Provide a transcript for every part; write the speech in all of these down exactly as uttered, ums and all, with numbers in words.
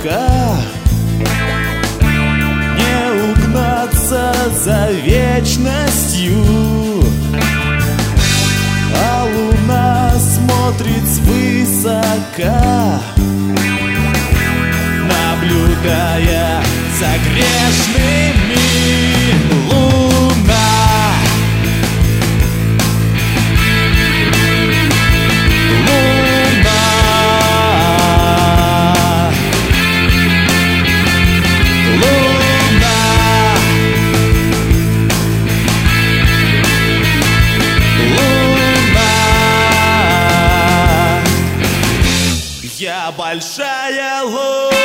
высока, не угнаться за вечностью, а луна смотрит свысока, наблюдая за грешными. Луна, луна, луна, луна, я большая луна.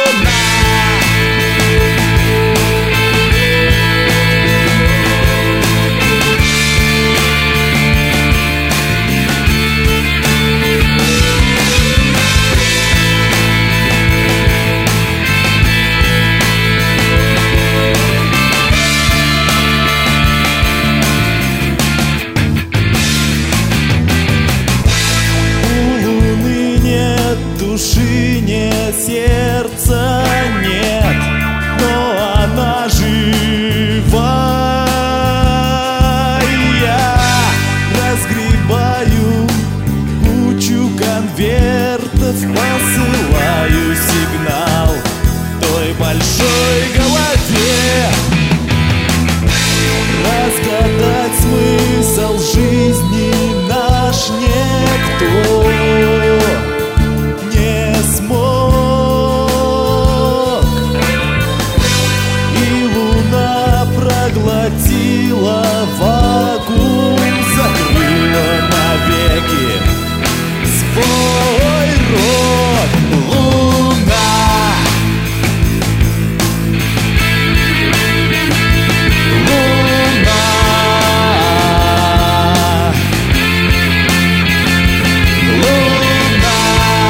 Души нет, сердца нет, но она жива. Я разгребаю кучу конвертов, посылаю сигнал той большой голове. Разгадать смысл жизни наш никто проглотила вакуум, закрыла навеки свой рот. Луна, луна, луна,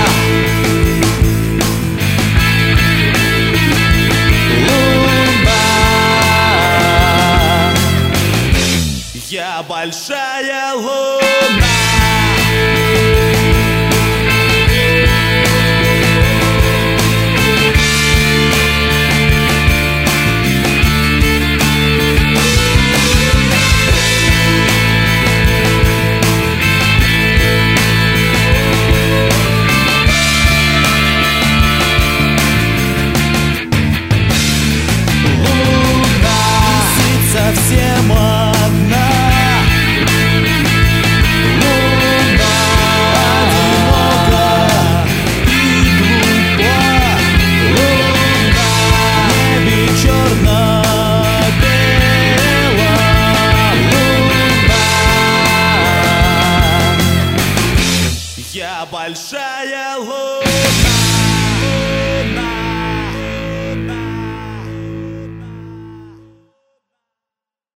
я большая луна. Луна висит совсем одна. Я большая